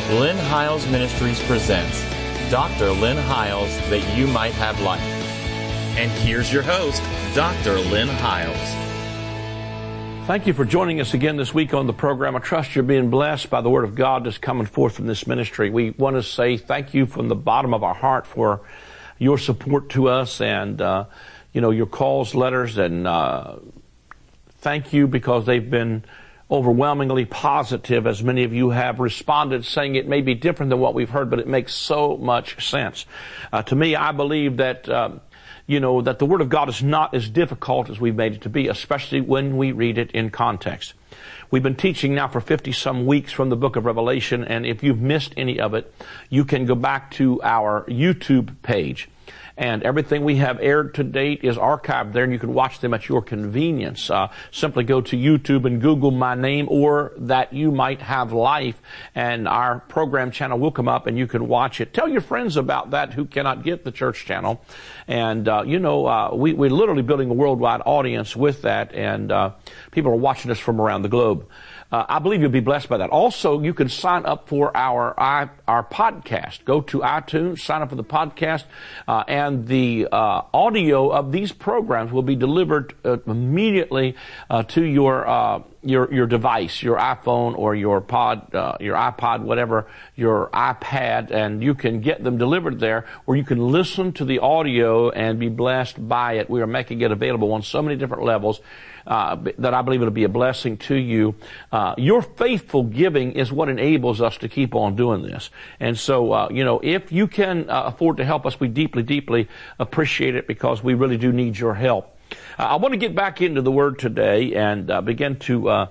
Lynn Hiles Ministries presents Dr. Lynn Hiles, that you might have life. And here's your host, Dr. Lynn Hiles. Thank you for joining us again this week on the program. I trust you're being blessed by the Word of God that's coming forth from this ministry. We want to say thank you from the bottom of our heart for your support to us and, your calls, letters, and thank you because they've been overwhelmingly positive, as many of you have responded, saying it may be different than what we've heard, but it makes so much sense. To me, I believe that that the Word of God is not as difficult as we've made it to be, especially when we read it in context. We've been teaching now for 50-some weeks from the book of Revelation, and if you've missed any of it, you can go back to our YouTube page. And everything we have aired to date is archived there, and you can watch them at your convenience. Simply go to YouTube and Google my name or That You Might Have Life, and our program channel will come up, and you can watch it. Tell your friends about that who cannot get the church channel. And, we're literally building a worldwide audience with that, and people are watching us from around the globe. I believe you'll be blessed by that. Also, you can sign up for our podcast. Go to iTunes, sign up for the podcast, and the audio of these programs will be delivered immediately to your device, your iPhone or your iPod, whatever, your iPad, and you can get them delivered there, where you can listen to the audio and be blessed by it. We are making it available on so many different levels that I believe it'll be a blessing to you. Your faithful giving is what enables us to keep on doing this. And so, if you can afford to help us, we deeply, deeply appreciate it, because we really do need your help. I want to get back into the Word today and begin to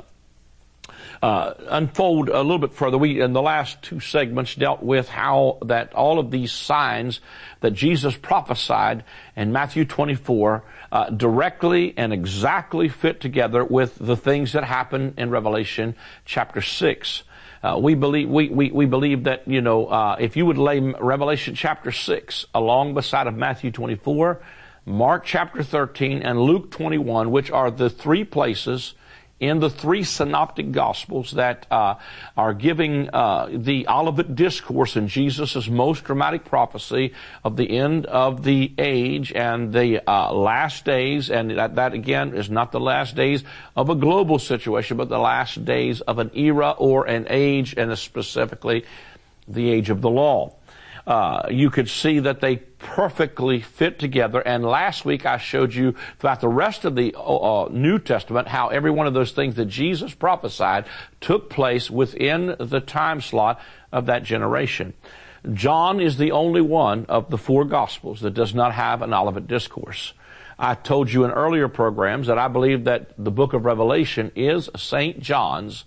unfold a little bit further. We, in the last two segments, dealt with how that all of these signs that Jesus prophesied in Matthew 24 directly and exactly fit together with the things that happen in Revelation chapter 6. We believe that, if you would lay Revelation chapter 6 along beside of Matthew 24, Mark chapter 13, and Luke 21, which are the three places in the three synoptic gospels that are giving the Olivet Discourse in Jesus' most dramatic prophecy of the end of the age and the last days, and that again is not the last days of a global situation, but the last days of an era or an age, and specifically the age of the law. You could see that they perfectly fit together. And last week I showed you throughout the rest of the New Testament how every one of those things that Jesus prophesied took place within the time slot of that generation. John is the only one of the four Gospels that does not have an Olivet Discourse. I told you in earlier programs that I believe that the book of Revelation is St. John's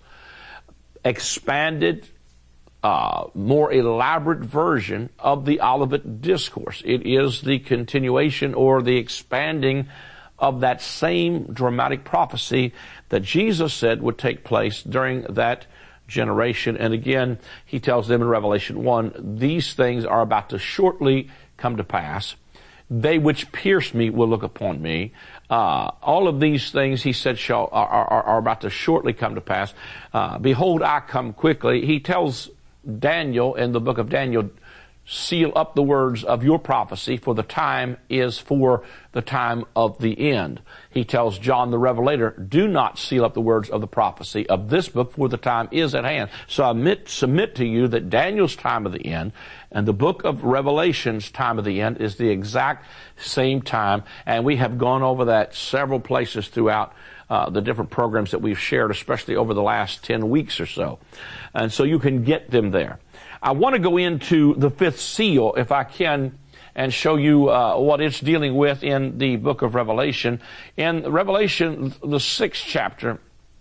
expanded, more elaborate version of the Olivet Discourse. It is the continuation or the expanding of that same dramatic prophecy that Jesus said would take place during that generation. And again, he tells them in Revelation 1, these things are about to shortly come to pass. They which pierce me will look upon me. All of these things, he said, are about to shortly come to pass. Behold, I come quickly. He tells Daniel in the book of Daniel, seal up the words of your prophecy, for the time is for the time of the end. He tells John the Revelator, do not seal up the words of the prophecy of this book, for the time is at hand. So I submit to you that Daniel's time of the end and the book of Revelation's time of the end is the exact same time, and we have gone over that several places throughout the different programs that we've shared, especially over the last 10 weeks or so. And so you can get them there. I want to go into the fifth seal, if I can, and show you what it's dealing with in the book of Revelation. In Revelation, the 6th chapter,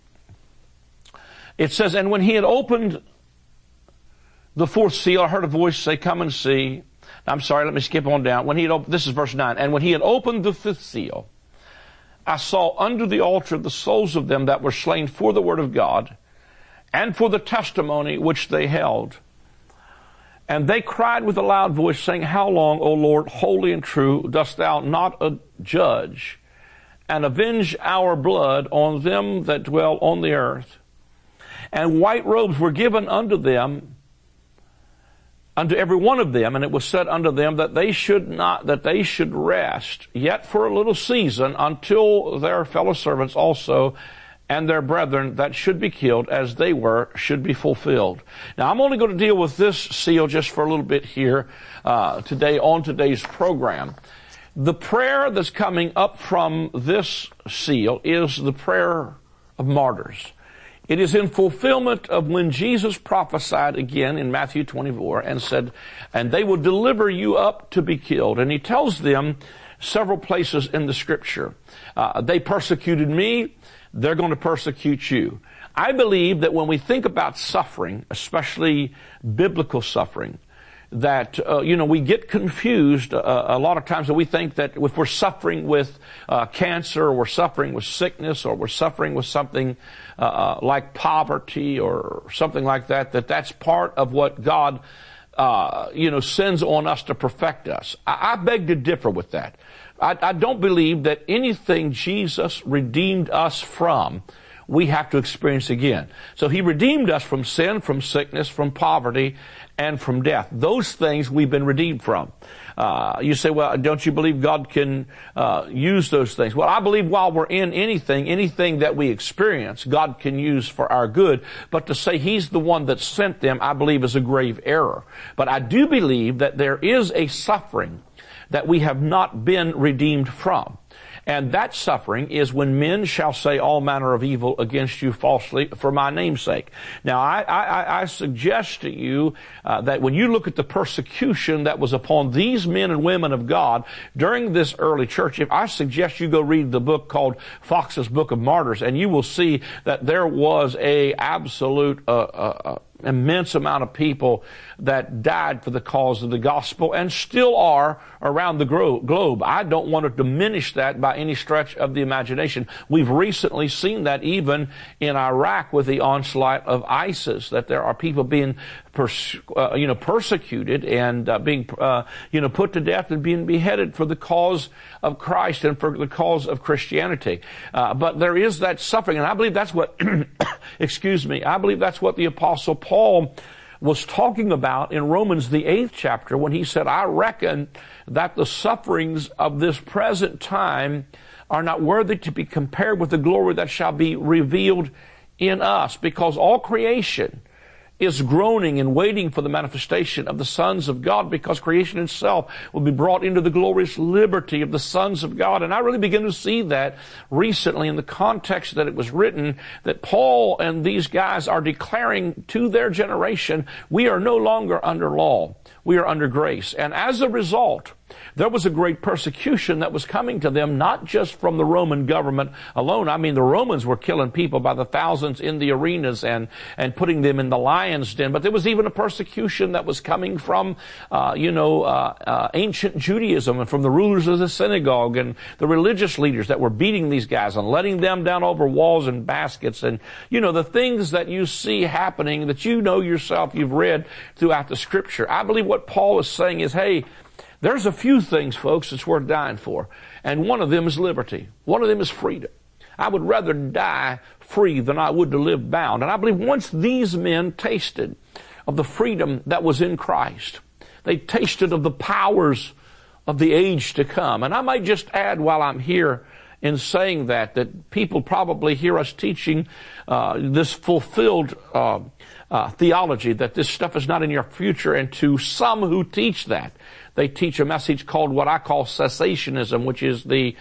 it says, and when he had opened the fourth seal, I heard a voice say, come and see. I'm sorry, let me skip on down. When he had opened, this is verse 9. And when he had opened the fifth seal, I saw under the altar the souls of them that were slain for the word of God and for the testimony which they held. And they cried with a loud voice, saying, how long, O Lord, holy and true, dost thou not judge and avenge our blood on them that dwell on the earth? And white robes were given unto them, unto every one of them, and it was said unto them that they should rest yet for a little season until their fellow servants also and their brethren that should be killed as they were should be fulfilled. Now I'm only going to deal with this seal just for a little bit here today on today's program. The prayer that's coming up from this seal is the prayer of martyrs. It is in fulfillment of when Jesus prophesied again in Matthew 24 and said, and they will deliver you up to be killed. And he tells them several places in the scripture, they persecuted me, they're going to persecute you. I believe that when we think about suffering, especially biblical suffering, that, we get confused a lot of times, and we think that if we're suffering with cancer, or we're suffering with sickness, or we're suffering with something like poverty or something like that, that's part of what God, sends on us to perfect us. I beg to differ with that. I don't believe that anything Jesus redeemed us from we have to experience again. So he redeemed us from sin, from sickness, from poverty, and from death. Those things we've been redeemed from. You say, well, don't you believe God can use those things? Well, I believe while we're in anything that we experience, God can use for our good. But to say he's the one that sent them, I believe is a grave error. But I do believe that there is a suffering that we have not been redeemed from. And that suffering is when men shall say all manner of evil against you falsely for my name's sake. Now, I suggest to you that when you look at the persecution that was upon these men and women of God during this early church, I suggest you go read the book called Fox's Book of Martyrs, and you will see that there was a absolute immense amount of people that died for the cause of the gospel and still are around the globe. I don't want to diminish that by any stretch of the imagination. We've recently seen that even in Iraq with the onslaught of ISIS, that there are people being persecuted and being put to death and being beheaded for the cause of Christ and for the cause of Christianity. But there is that suffering, and I believe that's what I believe that's what the Apostle Paul was talking about in Romans the 8th chapter when he said, I reckon that the sufferings of this present time are not worthy to be compared with the glory that shall be revealed in us, because all creation is groaning and waiting for the manifestation of the sons of God, because creation itself will be brought into the glorious liberty of the sons of God. And I really begin to see that recently in the context that it was written, that Paul and these guys are declaring to their generation, we are no longer under law. We are under grace. And as a result, there was a great persecution that was coming to them, not just from the Roman government alone. I mean, the Romans were killing people by the thousands in the arenas and putting them in the lion's den. But there was even a persecution that was coming from, ancient Judaism and from the rulers of the synagogue and the religious leaders that were beating these guys and letting them down over walls and baskets. And, the things that you see happening that yourself, you've read throughout the scripture. I believe what Paul is saying is, hey, there's a few things, folks, that's worth dying for. And one of them is liberty. One of them is freedom. I would rather die free than I would to live bound. And I believe once these men tasted of the freedom that was in Christ, they tasted of the powers of the age to come. And I might just add while I'm here in saying that people probably hear us teaching this fulfilled theology, that this stuff is not in your future. And to some who teach that, they teach a message called what I call cessationism, which is that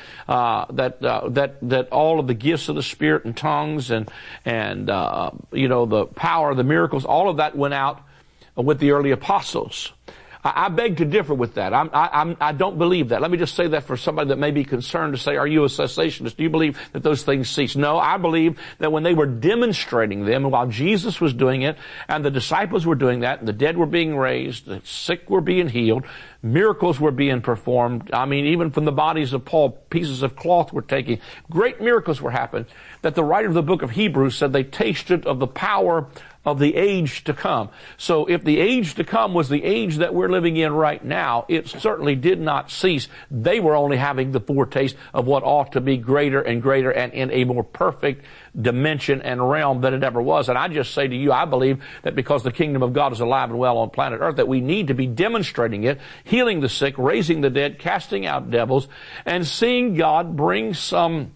all of the gifts of the Spirit and tongues and the power of the miracles, all of that went out with the early apostles. I beg to differ with that. I don't believe that. Let me just say that for somebody that may be concerned to say, are you a cessationist? Do you believe that those things cease? No, I believe that when they were demonstrating them, and while Jesus was doing it, and the disciples were doing that, and the dead were being raised, the sick were being healed, miracles were being performed. I mean, even from the bodies of Paul, pieces of cloth were taking. Great miracles were happening. That the writer of the book of Hebrews said they tasted of the power of the age to come. So if the age to come was the age that we're living in right now, it certainly did not cease. They were only having the foretaste of what ought to be greater and greater and in a more perfect dimension and realm than it ever was. And I just say to you, I believe that because the kingdom of God is alive and well on planet Earth, that we need to be demonstrating it, healing the sick, raising the dead, casting out devils, and seeing God bring some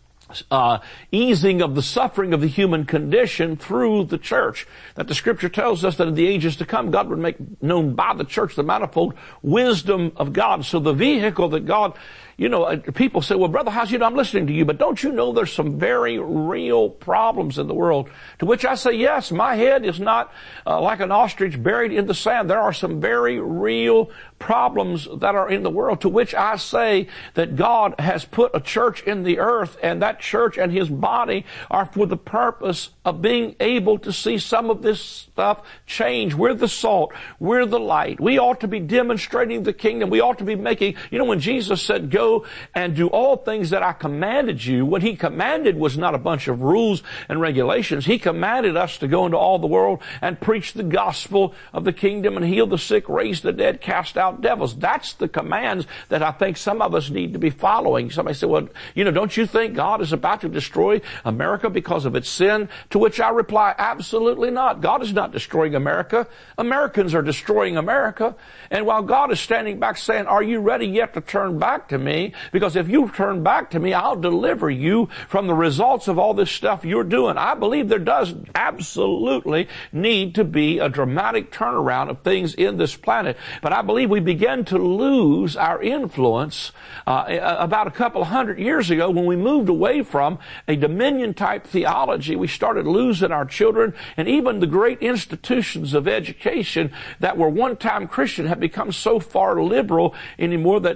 easing of the suffering of the human condition through the church. That the scripture tells us that in the ages to come, God would make known by the church the manifold wisdom of God. So the vehicle that God, people say, well, Brother House, I'm listening to you, but don't you know there's some very real problems in the world? To which I say, yes, my head is not like an ostrich buried in the sand. There are some very real problems that are in the world, to which I say that God has put a church in the earth, and that church and his body are for the purpose of being able to see some of this stuff change. We're the salt. We're the light. We ought to be demonstrating the kingdom. We ought to be making, when Jesus said, go and do all things that I commanded you, what he commanded was not a bunch of rules and regulations. He commanded us to go into all the world and preach the gospel of the kingdom and heal the sick, raise the dead, cast out devils. That's the commands that I think some of us need to be following. Somebody said, well, don't you think God is about to destroy America because of its sin? To which I reply, absolutely not. God is not destroying America. Americans are destroying America. And while God is standing back saying, are you ready yet to turn back to me? Because if you turn back to me, I'll deliver you from the results of all this stuff you're doing. I believe there does absolutely need to be a dramatic turnaround of things in this planet. But I believe we began to lose our influence about a couple hundred years ago when we moved away from a dominion-type theology. We started losing our children, and even the great institutions of education that were one-time Christian have become so far liberal anymore that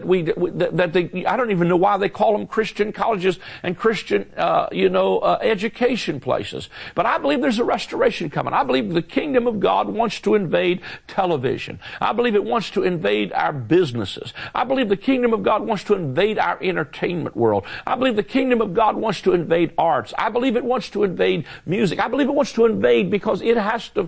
I don't even know why they call them Christian colleges and Christian, education places. But I believe there's a restoration coming. I believe the kingdom of God wants to invade television. I believe it wants to invade our businesses. I believe the kingdom of God wants to invade our entertainment world. I believe the kingdom of God wants to invade arts. I believe it wants to invade music. I believe it wants to invade because it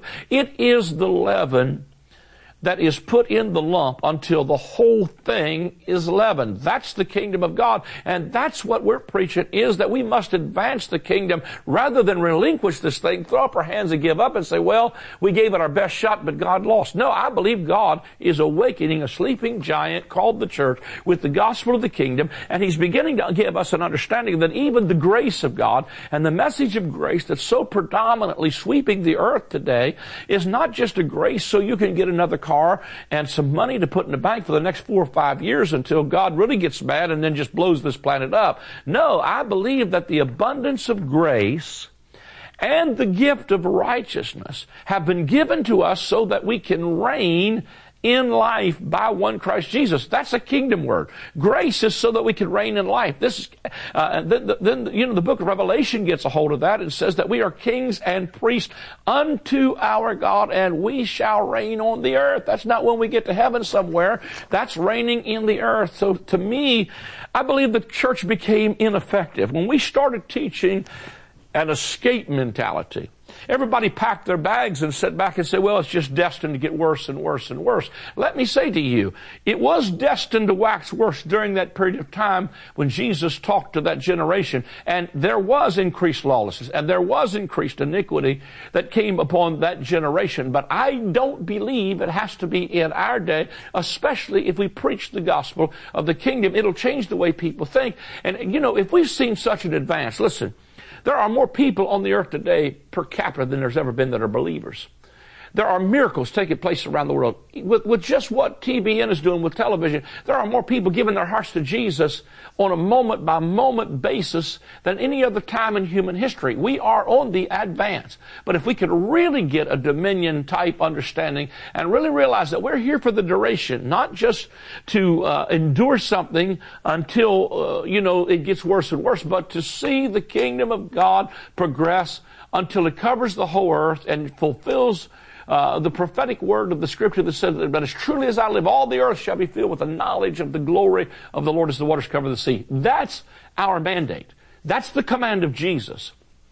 is the leaven that is put in the lump until the whole thing is leavened. That's the kingdom of God. And that's what we're preaching, is that we must advance the kingdom rather than relinquish this thing, throw up our hands and give up and say, well, we gave it our best shot, but God lost. No, I believe God is awakening a sleeping giant called the church with the gospel of the kingdom, and he's beginning to give us an understanding that even the grace of God and the message of grace that's so predominantly sweeping the earth today is not just a grace so you can get another car and some money to put in the bank for the next 4 or 5 years until God really gets mad and then just blows this planet up. No, I believe that the abundance of grace and the gift of righteousness have been given to us so that we can reign in life by one Christ Jesus. That's a kingdom word. Grace is so that we can reign in life. This is, then the book of Revelation gets a hold of that and says that we are kings and priests unto our God, and we shall reign on the earth. That's not when we get to heaven somewhere. That's reigning in the earth. So to me, I believe the church became ineffective when we started teaching an escape mentality. Everybody packed their bags and sat back and said, well, it's just destined to get worse and worse and worse. Let me say to you, it was destined to wax worse during that period of time when Jesus talked to that generation. And there was increased lawlessness and there was increased iniquity that came upon that generation. But I don't believe it has to be in our day, especially if we preach the gospel of the kingdom. It'll change the way people think. And, if we've seen such an advance, listen, there are more people on the earth today per capita than there's ever been that are believers. There are miracles taking place around the world. With just what TBN is doing with television, there are more people giving their hearts to Jesus on a moment-by-moment basis than any other time in human history. We are on the advance. But if we could really get a dominion-type understanding and really realize that we're here for the duration, not just to endure something until, it gets worse and worse, but to see the kingdom of God progress until it covers the whole earth and fulfills the prophetic word of the scripture that says that as truly as I live, all the earth shall be filled with the knowledge of the glory of the Lord as the waters cover the sea. That's our mandate. That's the command of Jesus.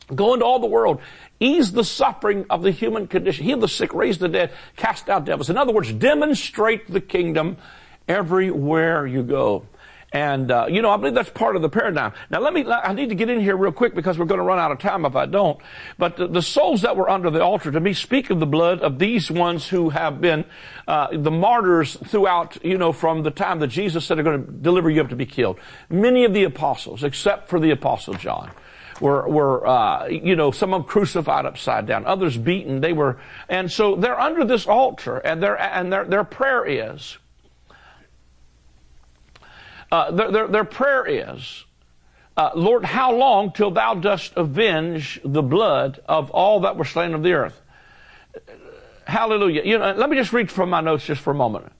Go into all the world. Ease the suffering of the human condition. Heal the sick, raise the dead, cast out devils. In other words, demonstrate the kingdom everywhere you go. And, I believe that's part of the paradigm. Now I need to get in here real quick because we're going to run out of time if I don't. But the souls that were under the altar, to me, speak of the blood of these ones who have been, the martyrs throughout, from the time that Jesus said they're going to deliver you up to be killed. Many of the apostles, except for the apostle John, were some of them crucified upside down, others beaten. And so they're under this altar, and their prayer is, their prayer is, Lord, how long till thou dost avenge the blood of all that were slain of the earth? Hallelujah. Let me just read from my notes just for a moment.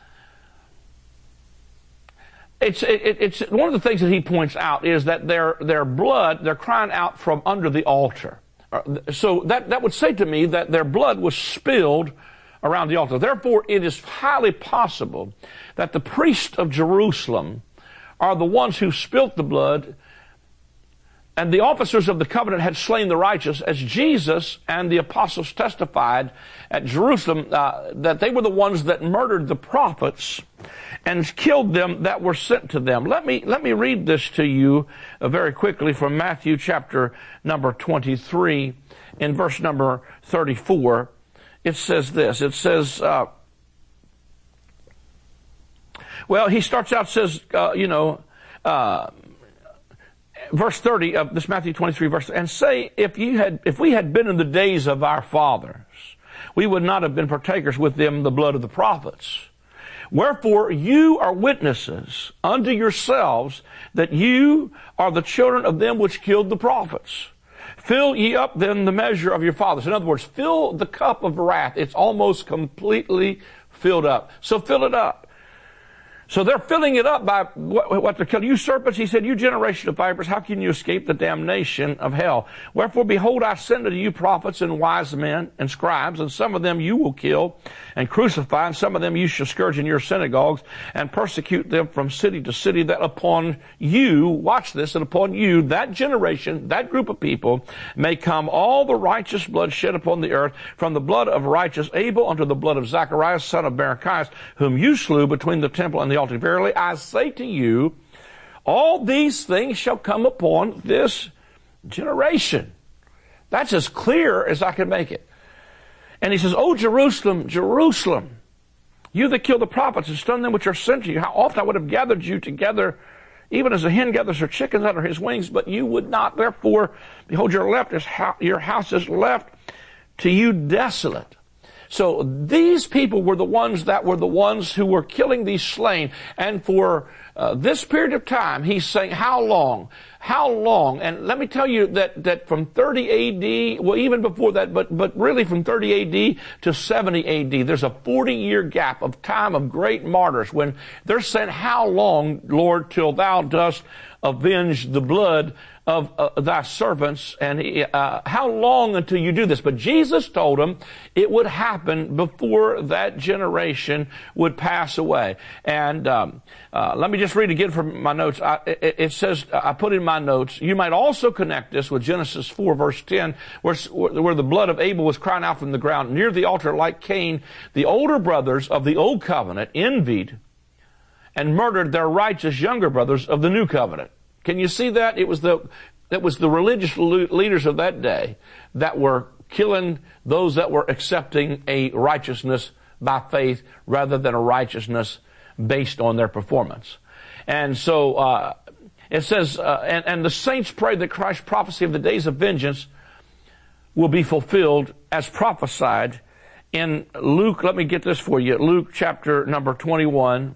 It's one of the things that he points out is that their blood, they're crying out from under the altar. So that would say to me that their blood was spilled around the altar. Therefore, it is highly possible that the priests of Jerusalem are the ones who spilt the blood, and the officers of the covenant had slain the righteous, as Jesus and the apostles testified at Jerusalem that they were the ones that murdered the prophets and killed them that were sent to them. Let me read this to you very quickly from Matthew chapter number 23 in verse number 34. It says this. It says, he starts out, says, verse 30 of this Matthew 23 verse, and say, if we had been in the days of our fathers, we would not have been partakers with them the blood of the prophets. Wherefore you are witnesses unto yourselves that you are the children of them which killed the prophets. Fill ye up then the measure of your fathers. In other words, fill the cup of wrath. It's almost completely filled up. So fill it up. So they're filling it up by what they're killing. You serpents, he said, you generation of vipers, how can you escape the damnation of hell? Wherefore, behold, I send unto you prophets and wise men and scribes, and some of them you will kill and crucify, and some of them you shall scourge in your synagogues and persecute them from city to city, that upon you, watch this, and upon you, that generation, that group of people, may come all the righteous blood shed upon the earth, from the blood of righteous Abel unto the blood of Zacharias, son of Barachias, whom you slew between the temple and the altar. Verily, I say to you, all these things shall come upon this generation. That's as clear as I can make it. And he says, O Jerusalem, Jerusalem, you that kill the prophets and stone them which are sent to you, how oft I would have gathered you together, even as a hen gathers her chickens under his wings, but you would not. Therefore, behold, your house is left to you desolate. So these people were the ones who were killing these slain. And for this period of time, he's saying, how long? How long? And let me tell you that from 30 AD, well, even before that, but really from 30 AD to 70 AD, there's a 40-year gap of time of great martyrs when they're saying, how long, Lord, till thou dost avenge the blood of thy servants, and how long until you do this? But Jesus told them it would happen before that generation would pass away. And let me just read again from my notes. It says, I put in my notes, you might also connect this with Genesis 4 verse 10, where the blood of Abel was crying out from the ground near the altar like Cain. The older brothers of the old covenant envied and murdered their righteous younger brothers of the new covenant. Can you see that? It was the religious leaders of that day that were killing those that were accepting a righteousness by faith rather than a righteousness based on their performance. And so it says, and the saints pray that Christ's prophecy of the days of vengeance will be fulfilled as prophesied in Luke. Let me get this for you. Luke chapter number 21.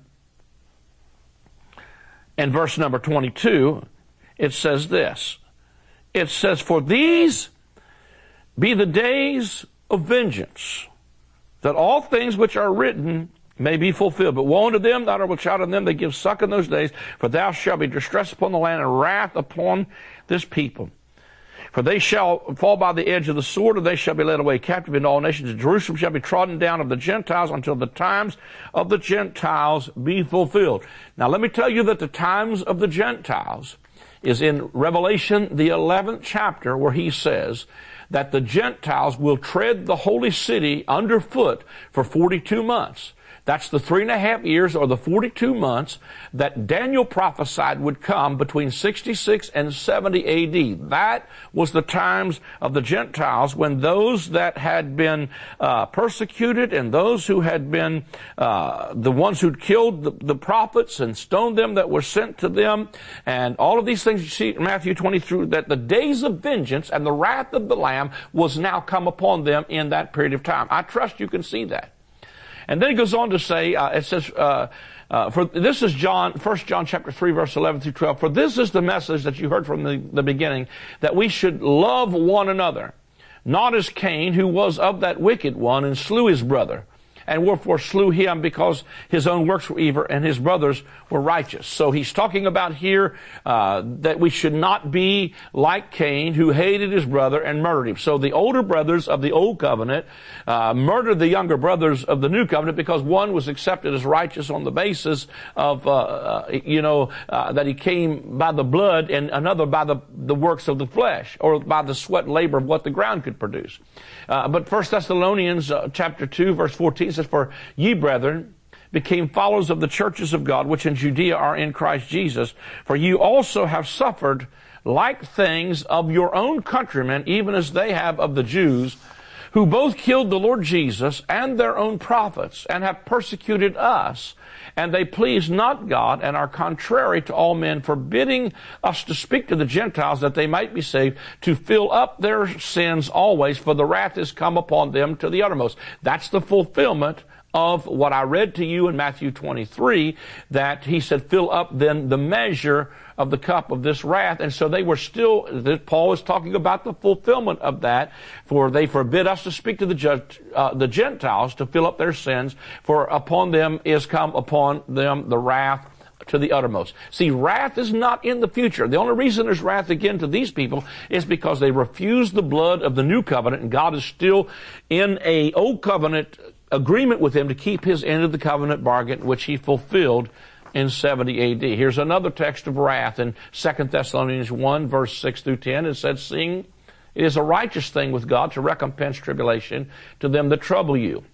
And verse number 22, it says this. It says, for these be the days of vengeance, that all things which are written may be fulfilled. But woe unto them that are with child in them that give suck in those days, for thou shalt be distressed upon the land and wrath upon this people. For they shall fall by the edge of the sword, and they shall be led away captive into all nations. And Jerusalem shall be trodden down of the Gentiles until the times of the Gentiles be fulfilled. Now let me tell you that the times of the Gentiles is in Revelation, the 11th chapter, where he says that the Gentiles will tread the holy city underfoot for 42 months. That's the 3.5 years or the 42 months that Daniel prophesied would come between 66 and 70 AD. That was the times of the Gentiles when those that had been persecuted and those who had been the ones who'd killed the prophets and stoned them that were sent to them, and all of these things you see in Matthew 23, that the days of vengeance and the wrath of the Lamb was now come upon them in that period of time. I trust you can see that. And then it goes on to say, it says, for this is 1 John chapter 3, verse 11 through 12. For this is the message that you heard from the beginning, that we should love one another, not as Cain, who was of that wicked one and slew his brother. And wherefore slew him, because his own works were evil and his brothers were righteous. So he's talking about here that we should not be like Cain, who hated his brother and murdered him. So the older brothers of the old covenant murdered the younger brothers of the new covenant, because one was accepted as righteous on the basis of that he came by the blood, and another by the works of the flesh, or by the sweat and labor of what the ground could produce. But 1 Thessalonians chapter 2, verse 14 says, for ye, brethren, became followers of the churches of God, which in Judea are in Christ Jesus. For you also have suffered like things of your own countrymen, even as they have of the Jews, who both killed the Lord Jesus and their own prophets, and have persecuted us. And they please not God, and are contrary to all men, forbidding us to speak to the Gentiles, that they might be saved, to fill up their sins always, for the wrath is come upon them to the uttermost. That's the fulfillment of what I read to you in Matthew 23, that he said, fill up then the measure of the cup of this wrath. And so they were still, Paul is talking about the fulfillment of that, for they forbid us to speak to the Gentiles to fill up their sins, for upon them is come upon them the wrath to the uttermost. See, wrath is not in the future. The only reason there's wrath again to these people is because they refuse the blood of the new covenant, and God is still in a old covenant agreement with him to keep his end of the covenant bargain, which he fulfilled in 70 AD. Here's another text of wrath in 2 Thessalonians 1, verse 6 through 10. It said, seeing it is a righteous thing with God to recompense tribulation to them that trouble you.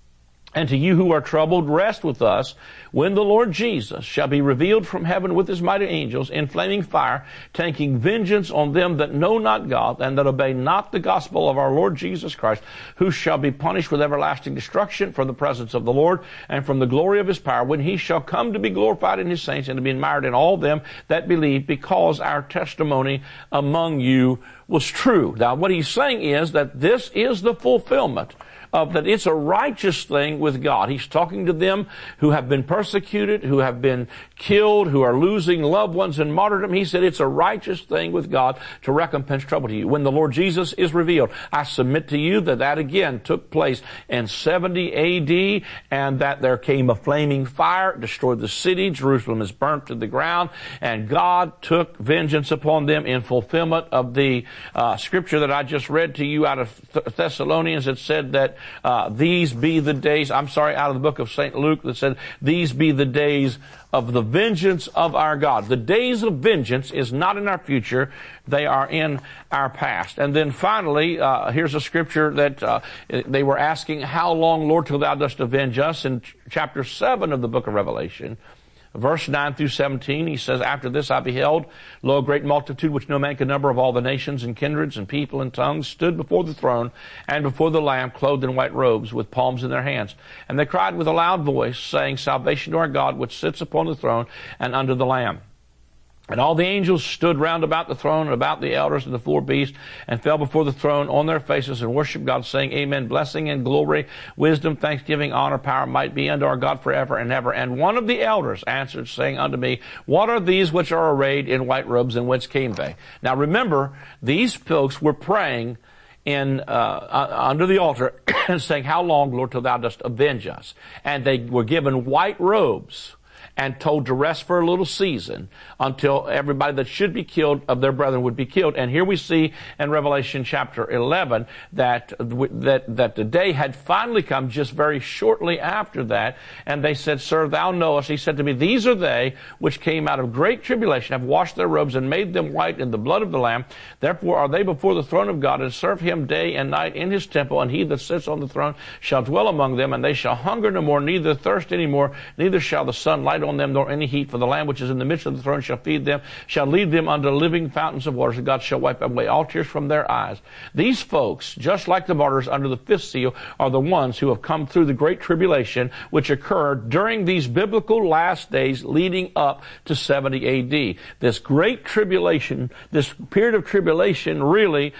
And to you who are troubled, rest with us when the Lord Jesus shall be revealed from heaven with his mighty angels in flaming fire, taking vengeance on them that know not God, and that obey not the gospel of our Lord Jesus Christ, who shall be punished with everlasting destruction from the presence of the Lord, and from the glory of his power, when he shall come to be glorified in his saints, and to be admired in all them that believe, because our testimony among you was true. Now, what he's saying is that this is the fulfillment of that. It's a righteous thing with God. He's talking to them who have been persecuted, who have been killed, who are losing loved ones in martyrdom. He said it's a righteous thing with God to recompense trouble to you. When the Lord Jesus is revealed, I submit to you that again took place in 70 AD, and that there came a flaming fire, destroyed the city, Jerusalem is burnt to the ground, and God took vengeance upon them in fulfillment of the scripture that I just read to you out of Thessalonians. It said that these be the days, out of the book of St. Luke, that said, these be the days of the vengeance of our God. The days of vengeance is not in our future. They are in our past. And then finally, here's a scripture that they were asking, how long, Lord, till thou dost avenge us? In chapter 7 of the book of Revelation, verse 9 through 17, he says, after this I beheld, lo, a great multitude, which no man could number, of all the nations and kindreds and people and tongues, stood before the throne and before the Lamb, clothed in white robes, with palms in their hands. And they cried with a loud voice, saying, salvation to our God, which sits upon the throne and unto the Lamb. And all the angels stood round about the throne and about the elders and the four beasts, and fell before the throne on their faces and worshiped God, saying, amen. Blessing and glory, wisdom, thanksgiving, honor, power, might be unto our God forever and ever. And one of the elders answered, saying unto me, what are these which are arrayed in white robes, and whence came they? Now remember, these folks were praying under the altar and saying, how long, Lord, till thou dost avenge us? And they were given white robes. and told to rest for a little season until everybody that should be killed of their brethren would be killed. And here we see in Revelation chapter 11 that the day had finally come just very shortly after that. And they said, Sir, thou knowest. He said to me, These are they which came out of great tribulation, have washed their robes and made them white in the blood of the Lamb. Therefore are they before the throne of God, and serve him day and night in his temple. And he that sits on the throne shall dwell among them, and they shall hunger no more, neither thirst any more, neither shall the sun light on them, nor any heat. For the Lamb which is in the midst of the throne shall feed them, shall lead them unto living fountains of waters, and God shall wipe away all tears from their eyes. These folks, just like the martyrs under the fifth seal, are the ones who have come through the great tribulation, which occurred during these biblical last days leading up to 70 A.D. This great tribulation, this period of tribulation really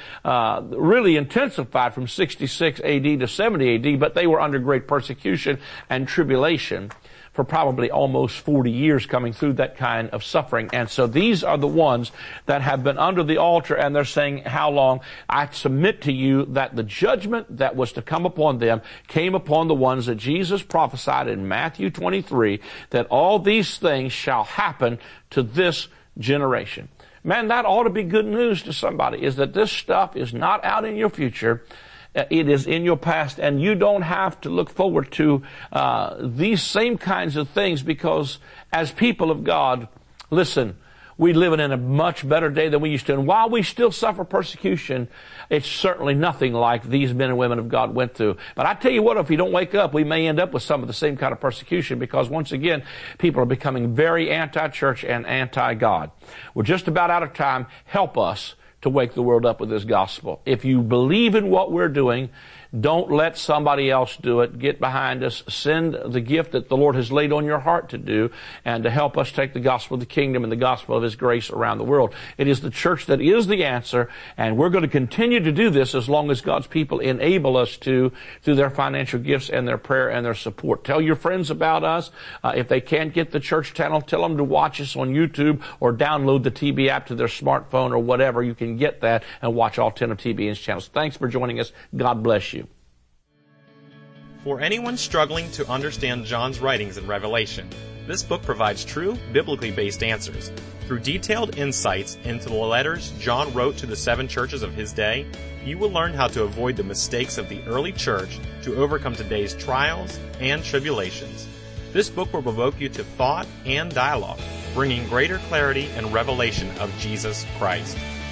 intensified from 66 A.D. to 70 A.D., but they were under great persecution and tribulation for probably almost 40 years coming through that kind of suffering. And so these are the ones that have been under the altar, and they're saying, how long? I submit to you that the judgment that was to come upon them came upon the ones that Jesus prophesied in Matthew 23, that all these things shall happen to this generation. Man, that ought to be good news to somebody, is that this stuff is not out in your future. It is in your past, and you don't have to look forward to these same kinds of things, because as people of God, listen, we live in a much better day than we used to. And while we still suffer persecution, it's certainly nothing like these men and women of God went through. But I tell you what, if you don't wake up, we may end up with some of the same kind of persecution, because once again, people are becoming very anti-church and anti-God. We're just about out of time. Help us to wake the world up with this gospel. If you believe in what we're doing, don't let somebody else do it. Get behind us. Send the gift that the Lord has laid on your heart to do, and to help us take the gospel of the kingdom and the gospel of His grace around the world. It is the church that is the answer, and we're going to continue to do this as long as God's people enable us to, through their financial gifts and their prayer and their support. Tell your friends about us. If they can't get the church channel, tell them to watch us on YouTube or download the TB app to their smartphone or whatever. You can get that and watch all 10 of TBN's channels. Thanks for joining us. God bless you. For anyone struggling to understand John's writings in Revelation, this book provides true, biblically based answers. Through detailed insights into the letters John wrote to the 7 churches of his day, you will learn how to avoid the mistakes of the early church to overcome today's trials and tribulations. This book will provoke you to thought and dialogue, bringing greater clarity and revelation of Jesus Christ.